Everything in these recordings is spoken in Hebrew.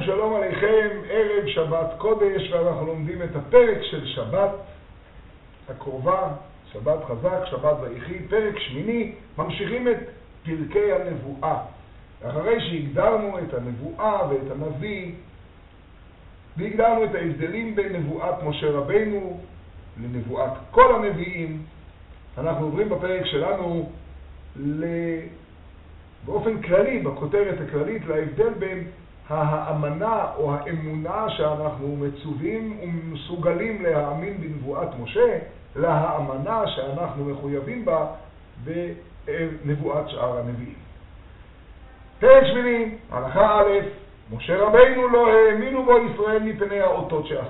שלום עליכם, ערב שבת קודש, ואנחנו לומדים את הפרק של שבת הקרובה, שבת חזק, שבת ויחי, פרק שמיני, ממשיכים את פרקי הנבואה. אחרי שהגדרנו את הנבואה ואת הנביא, והגדרנו את ההבדלים בין נבואת משה רבינו לנבואת כל הנביאים, אנחנו עוברים בפרק שלנו באופן כללי, בכותרת הכללית, להבדל בין האמנה או האמונה שאנחנו מצווים ומסוגלים להאמין בנבואת משה, להאמנה שאנחנו מחויבים בה בנבואת שאר הנביאים. פרק שמיני, הלכה א', משה רבינו לא האמינו בו ישראל מפני האותות שעשה.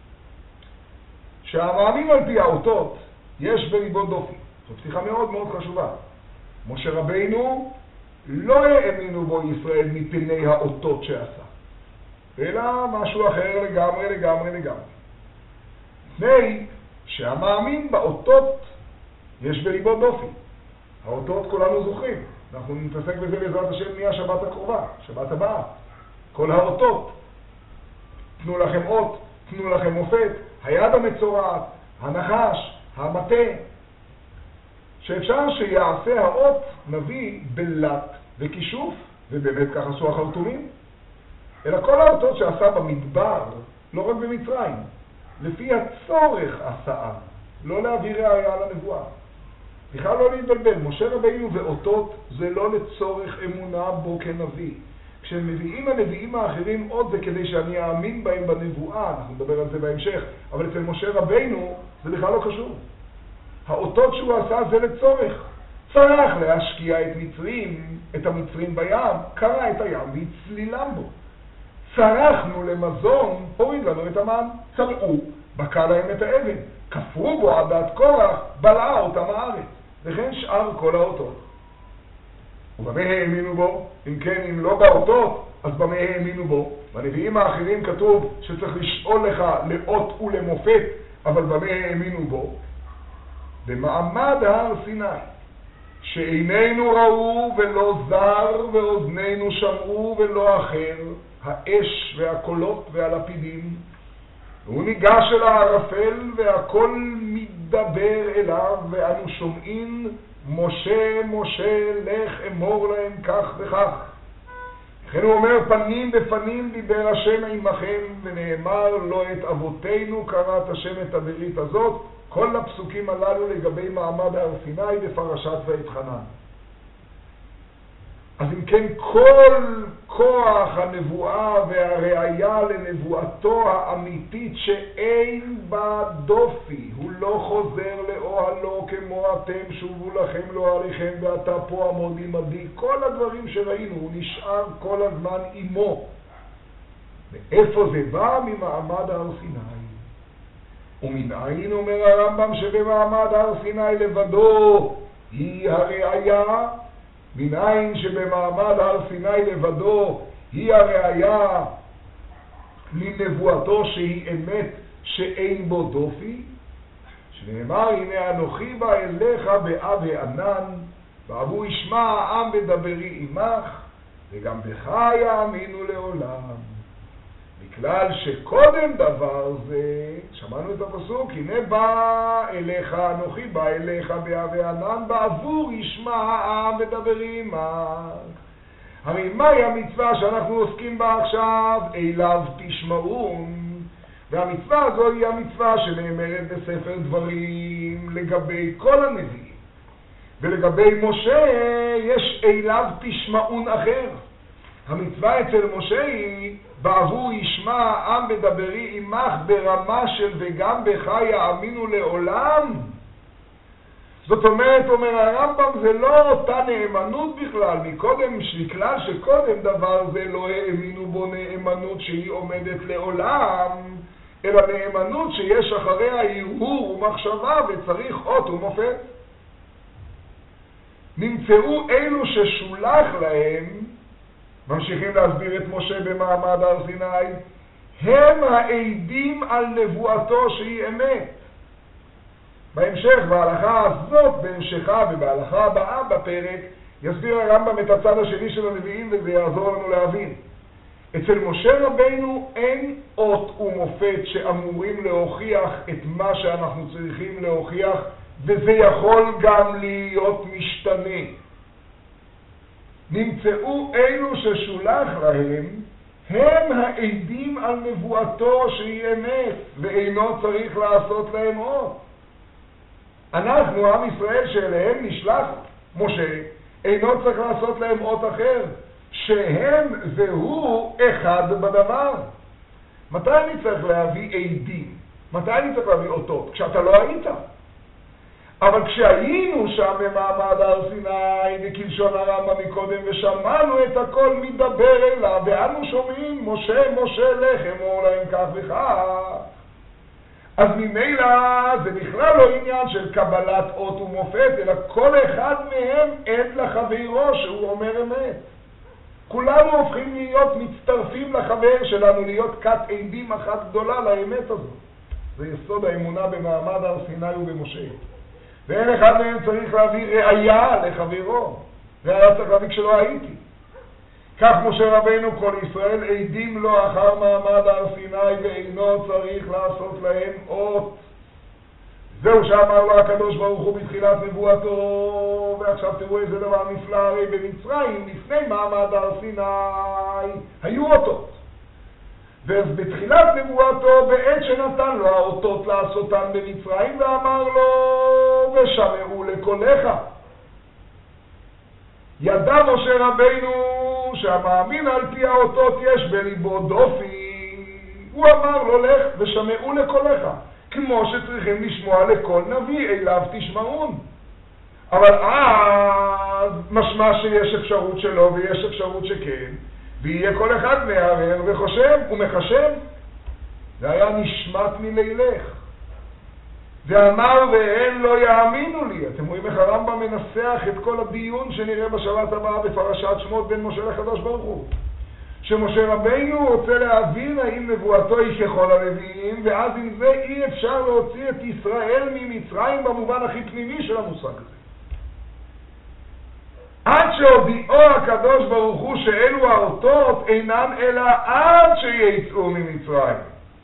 שהמאמין על פי האותות יש בליבו דופי. זו פתיחה מאוד מאוד חשובה. משה רבינו לא האמינו בו ישראל מפני האותות שעשה, אלא משהו אחר לגמרי. לפני שהמאמין באותות יש בליבו דופי. האותות כולנו זוכרים. אנחנו נתעסק בזה בעזרת השם מהשבת הקרובה, שבת הבאה. כל האותות. תנו לכם אות, תנו לכם מופת, היד המצורעת, הנחש, המטה. שאפשר שיעשה האות נביא בלט וכישוף, ובאמת כך עשו החרטומים. אלא כל האותות שעשה במדבר, לא רק במצרים, לפי הצורך עשה, לא להביא ראיה לנבואה. בכלל לא להתבלבל, משה רבינו ואותות זה לא לצורך אמונה בו כנביא. כשמביאים הנביאים האחרים עוד זה כדי שאני אאמין בהם בנבואה, אנחנו נדבר על זה בהמשך, אבל אצל משה רבינו זה בכלל לא קשור. האותות שהוא עשה זה לצורך. צרח להשקיע את המצרים בים, קרע את הים והצלילם בו. צרחנו למזון, הוריד לנו את המן, צרעו, בקע להם את האבן, כפרו בו עד דעת קורח, בלעה אותם הארץ. וכן שאר כל האותות. ובמה האמינו בו? אם כן, אם לא באותות, אז במה האמינו בו? בנביאים האחרים כתוב שצריך לשאול לך לאות ולמופת, אבל במה האמינו בו? במעמד הר סיני, שעינינו ראו ולא זר, ואוזנינו שמעו ולא אחר, האש והקולות והלפידים, והוא ניגש אל הערפל והכל מדבר אליו, ואנו שומעים משה משה לך אמור להם כך וכך. לכן הוא אומר פנים בפנים דיבר השם עמכם, ונאמר לא את אבותינו קראת השם את הברית הזאת. כל הפסוקים הללו לגבי מעמד הר סיני בפרשת ויתחנן. אז אם כן, כל כוח הנבואה והראיה לנבואתו האמיתית שאין בה דופי, הוא לא חוזר לאוהלו כמו אתם שובו לכם לא עליכם ואתה פה עמוד עמדי, כל הדברים שראינו, הוא נשאר כל הזמן עמו. מאיפה זה בא? ממעמד הר סיני. ומנין אומר הרמב"ם שבמעמד הר סיני לבדו היא הראיה, מנין שבמעמד הר סיני לבדו היא הראיה לנבואתו שהיא אמת שאין בו דופי, שנאמר הנה אנוכי בא אליך באב הענן בעבור ישמע העם ודברי עמך וגם בך יאמינו לעולם. מכלל שקודם דבר זה, שמענו את הפסוק, הנה בא אליך, אנוכי בא אליך באב הענן, בעבור ישמע העם ודברי עמך. הרי מהי המצווה שאנחנו עוסקים בה עכשיו? אליו תשמעון. והמצווה הזו היא המצווה שנאמרת בספר דברים לגבי כל הנביאים. ולגבי משה יש אליו תשמעון אחר. המצווה אצל משה היא בעבור ישמע העם בדברי עמך ברמה של וגם בך יאמינו לעולם. זאת אומרת, אומר הרמב"ם, זה לא אותה נאמנות בכלל. מכלל שקודם דבר זה לא האמינו בו נאמנות שהיא עומדת לעולם, אלא נאמנות שיש אחריה הרהור ומחשבה וצריך אות ומופת. נמצאו אלו ששולח להם, ממשיכים להסביר את משה במעמד הר סיני, הם העדים על נבואתו שהיא אמת. בהמשך, בהלכה הזאת, בהמשכה ובהלכה הבאה בפרק, יסביר הרמב"ם את הצד השני של הנביאים וזה יעזור לנו להבין. אצל משה רבינו אין אות ומופת שאמורים להוכיח את מה שאנחנו צריכים להוכיח, וזה יכול גם להיות משתנה. נמצאו אלו ששולח להם, הם העדים על נבואתו שהיא אמת, ואינו צריך לעשות להם אות. אנחנו, עם ישראל שאליהם נשלח משה, אינו צריך לעשות להם אות אחר, שהם והוא אחד בדבר. מתי אני צריך להביא עדים? מתי אני צריך להביא אותות? כשאתה לא היית. אבל כשהיינו שם במעמד הר סיני, וכלשון הרמב"ם מקודם, ושמענו את הכל מדבר אליו, ואנו שומעים, משה, משה לך, אמור להם כך וכך. אז ממילא זה בכלל לא עניין של קבלת אות ומופת, אלא כל אחד מהם עד לחברו שהוא אומר אמת. כולנו הופכים להיות מצטרפים לחבר שלנו, להיות כת עדים אחת גדולה לאמת הזאת. זה יסוד האמונה במעמד הר סיני ובמשה. ואין אחד מהם צריך להביא ראיה לחברו. ראיה צריך להביא כשלא הייתי. כך משה רבינו כל ישראל עדים לו אחר מעמד הר סיני, ואינו צריך לעשות להם אות. זהו שאמר לו הקדוש ברוך הוא בתחילת נבואתו. ועכשיו תראו איזה דבר נפלא, הרי במצרים לפני מעמד הר סיני היו אותות. ובתחילת נבואתו בעת שנתן לו האותות לעשותן במצרים, ואמר לו ושמעו לקולך. ידע משה רבינו שהמאמין על פי האותות יש בליבו דופי. הוא אמר לו לך ושמעו לקולך, כמו שצריכים לשמוע לכל נביא, אליו תשמעון. אבל אז משמע שיש אפשרות שלא ויש אפשרות שכן, ויהיה כל אחד מערער וחושב ומחשב. זה היה נשמט מלילך. ואמר ואין לא יאמינו לי. אתם רואים איך הרמב"ם מנסח את כל הדיון שנראה בשבת הבאה בפרשת שמות בין משה לקדוש ברוך הוא. שמשה רבינו רוצה להבין האם נבואתו היא ככל הנביאים, ואז עם זה אי אפשר להוציא את ישראל ממצרים במובן הכי פנימי של המושג הזה. עד שהודיעו הקדוש ברוך הוא שאלו האותות אינן אלא עד שיצאו ממצרים.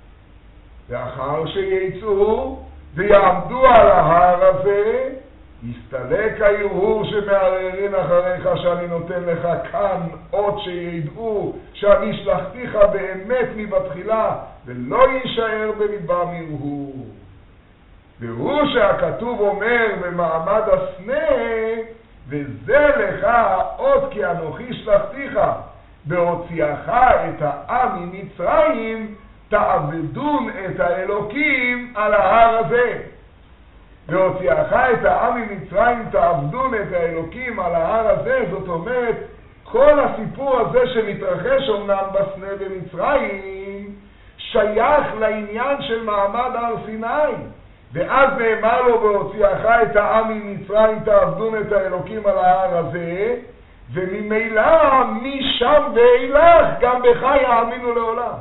ואחר שיצאו ויעמדו על ההר הזה, יסתלק ההרהור שמערערים אחריך שאני נותן לך כאן אות שידעו שאני שלחתיך באמת מבתחילה, ולא יישאר בליבם הרהור. והוא שהכתוב אומר במעמד הסנה, וזה לך אות כי אנוכי שלחתיך בהוציאך את העם ממצרים, תעבדון את האלוקים על ההר הזה. והוציאך את העם ממצרים, תעבדון את האלוקים על ההר הזה. זאת אומרת, כל הסיפור הזה שמתרחש אומנם בסנה במצרים שייך לעניין של מעמד הר סיני. ואז נאמר לו והוציאך את העם ממצרים, תעבדון את האלוקים על ההר הזה, וממילא משם ואילך גם בך יאמינו לעולם.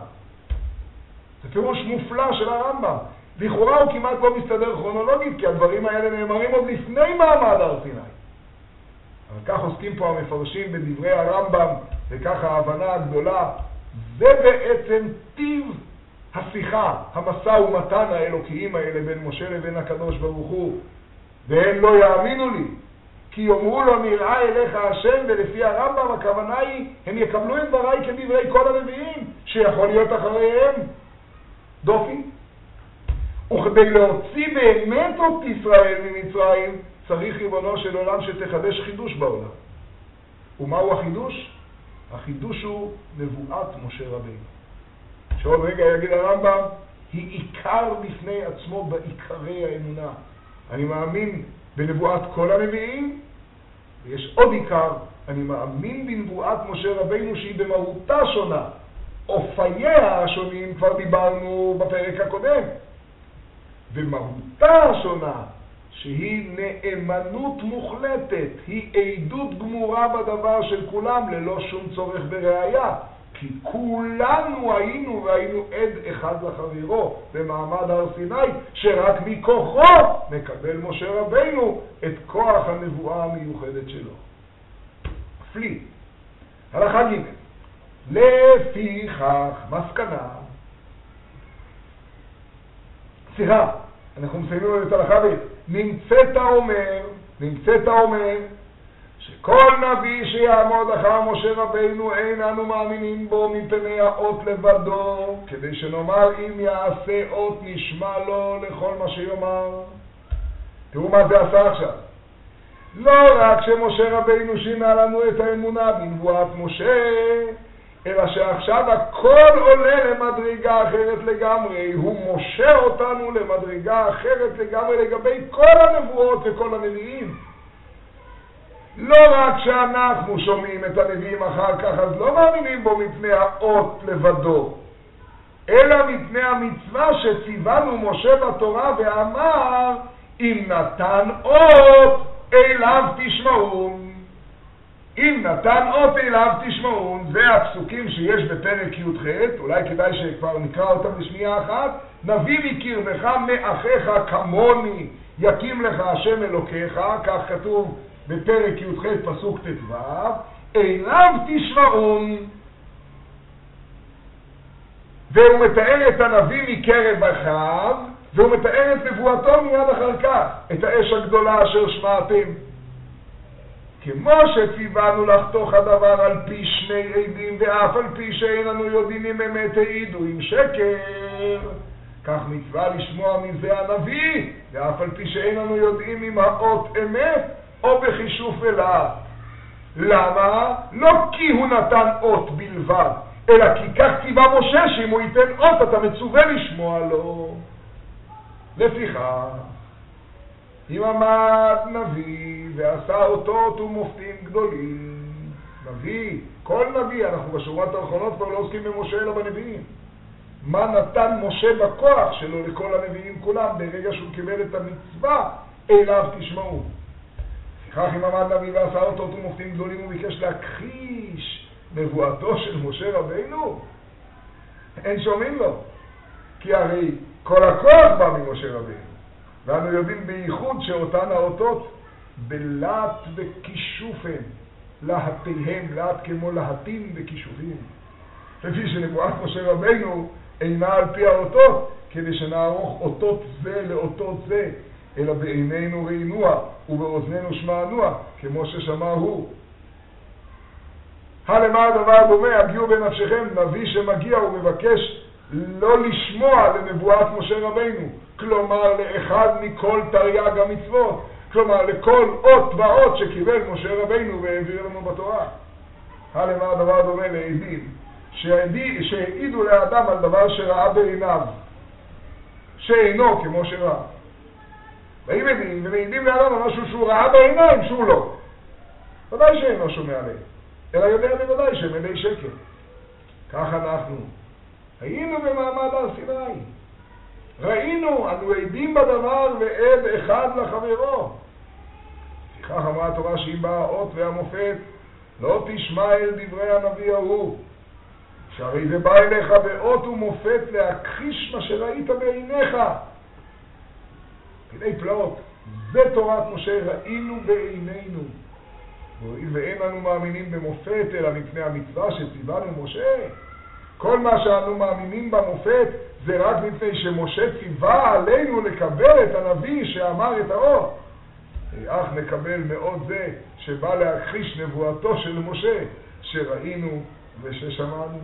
זה פירוש מופלא של הרמב"ם. לכאורה הוא כמעט לא מסתדר כרונולוגית, כי הדברים האלה נאמרים עוד לפני מעמד הר סיני. אבל כך עוסקים פה המפרשים בדברי הרמב"ם, וכך ההבנה הגדולה. זה בעצם טיב השיחה, המשא ומתן האלוקיים האלה בין משה לבין הקדוש ברוך הוא. והם לא יאמינו לי, כי יאמרו לו נראה אליך השם, ולפי הרמב"ם הכוונה היא, הם יקבלו את דבריי כדברי כל הנביאים, שיכול להיות אחריהם דופי. וכדי להוציא באמת את ישראל ממצרים, צריך ריבונו של עולם שתחדש חידוש בעולם. ומהו החידוש? החידוש הוא נבואת משה רבינו. שעוד רגע יגיד הרמב"ם, היא עיקר בפני עצמו בעיקרי האמונה. אני מאמין בנבואת כל הנביאים, ויש עוד עיקר, אני מאמין בנבואת משה רבינו שהיא במהותה שונה. אופייה השונים כבר דיברנו בפרק הקודם. ומהותה השונה, שהיא נאמנות מוחלטת, היא עדות גמורה בדבר של כולם ללא שום צורך בראיה. כי כולנו היינו עד אחד לחברו במעמד הר סיני, שרק מכוחו מקבל משה רבינו את כוח הנבואה המיוחדת שלו. פלי. הלכה ג' לפיכך, מסקנה. סליחה, אנחנו מסיימים את הלכה ב'. נמצאת אומר, שכל נביא שיעמוד אחר משה רבינו אין אנו מאמינים בו מפני האות לבדו, כדי שנאמר אם יעשה אות נשמע לו לכל מה שיאמר. תראו מה זה עשה עכשיו. לא רק שמשה רבינו שינה לנו את האמונה בנבואת משה, אלא שעכשיו הכל עולה למדרגה אחרת לגמרי. הוא משה אותנו למדרגה אחרת לגמרי לגבי כל הנבואות וכל הנביאים. לא רק שאנחנו שומעים את הנביאים אחר כך, אז לא מאמינים בו מפני האות לבדו, אלא מפני המצווה שציוונו משה בתורה ואמר, אם נתן אות אליו תשמעון. אם נתן אות אליו תשמעון, זה הפסוקים שיש בפרק י"ח, אולי כדאי שכבר נקרא אותם בשנייה אחת. נביא מקרבך מאחיך כמוני יקים לך השם אלוקיך, כך כתוב בפרק י"ח פסוק ט"ו, אליו תשמעון. והוא מתאר את הנביא מקרב אחיו, והוא מתאר את נבואתו מיד אחר כך, את האש הגדולה אשר שמעתם. כמו שציוונו לחתוך הדבר על פי שני עדים, ואף על פי שאין לנו יודעים אם אמת העידו עם שקר, כך מצווה לשמוע מזה הנביא, ואף על פי שאין לנו יודעים אם האות אמת או בחישוף אליו. למה? לא כי הוא נתן אות בלבד, אלא כי כך ציווה משה שאם הוא ייתן אות אתה מצווה לשמוע לו. לפיכך, אם עמד נביא ועשה אותות ומופתים גדולים, נביא, כל נביא, אנחנו בשורות האחרונות כבר לא עוסקים במשה אלא בנביאים. מה נתן משה בכוח שלו לכל הנביאים כולם ברגע שהוא קיבל את המצווה אליו תשמעו. כך אם עמד נביא ועשה אותות ומופתים גדולים הוא ביקש להכחיש נבואתו של משה רבינו, אין שומעים לו, כי הרי כל הכוח בא ממשה רבינו, ואנו יודעים בייחוד שאותן האותות בלהט וכישופים, להטיהם, להט כמו להטים וכישופים, לפי שנבואת משה רבינו אינה על פי האותות, כדי שנערוך אותות זה לאותות זה, אלא בעינינו ראינוה ובאוזנינו שמענוה, כמו ששמע הוא. למה הדבר דומה? הגיעו בנפשכם, נביא שמגיע ומבקש לא לשמוע לנבואת משה רבינו, כלומר לאחד מכל תרי"ג המצוות, כלומר לכל אות ואות שקיבל משה רבינו והעביר לנו בתורה. למה הדבר דומה לעדים שהעידו לאדם על דבר שראה בעיניו, שאינו כמו שראה. והם עדים ומעידים לאדם על משהו שהוא ראה בעיניים שהוא לא. ודאי שאינו שומע עליהם, אלא יודע בוודאי שהם עדי שקר. כך אנחנו היינו במעמד הר סיני, ראינו, אנו עדים בדבר ועד אחד לחברו. כך אמרה התורה שאם בא האות והמופת לא תשמע אל דברי הנביא ההוא, שהרי זה בא אליך באות ומופת להכחיש מה שראית בעיניך. פני פלאות, זה תורת משה ראינו בעינינו. ואין אנו מאמינים במופת אלא מפני המצווה שציוונו משה. כל מה שאנו מאמינים במופת זה רק מפני שמשה ציווה עלינו לקבל את הנביא שאמר את האות. אך נקבל מאוד זה שבא להכחיש נבואתו של משה שראינו וששמענו.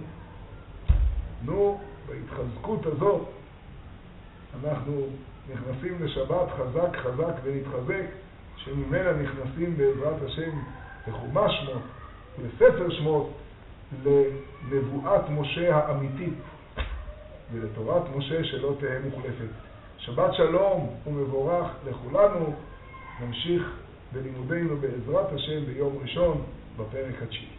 בהתחזקות הזאת אנחנו נכנסים לשבת חזק חזק ונתחזק, שממנה נכנסים בעזרת השם לחומש שמות ולספר שמות, לנבואת משה האמיתית ולתורת משה שלא תהיה מוחלפת. שבת שלום ומבורך לכולנו. נמשיך בלימודינו בעזרת השם ביום ראשון בפרק התשיעי.